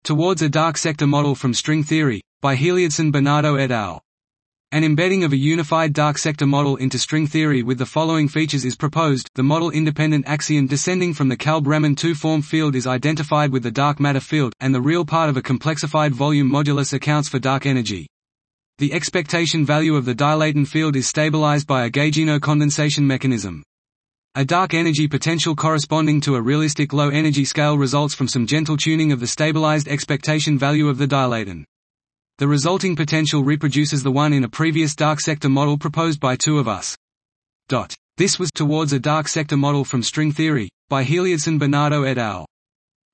Towards a dark sector model from string theory, by Heliodson Bernardo et al. An embedding of a unified dark sector model into string theory with the following features is proposed. The model-independent axion descending from the Kalb-Raman two-form field is identified with the dark matter field, and the real part of a complexified volume modulus accounts for dark energy. The expectation value of the dilaton field is stabilized by a gaugino condensation mechanism. A dark energy potential corresponding to a realistic low energy scale results from some gentle tuning of the stabilized expectation value of the dilaton. The resulting potential reproduces the one in a previous dark sector model proposed by two of us. This was Towards a Dark Sector Model from String Theory, by Heliodson Bernardo et al.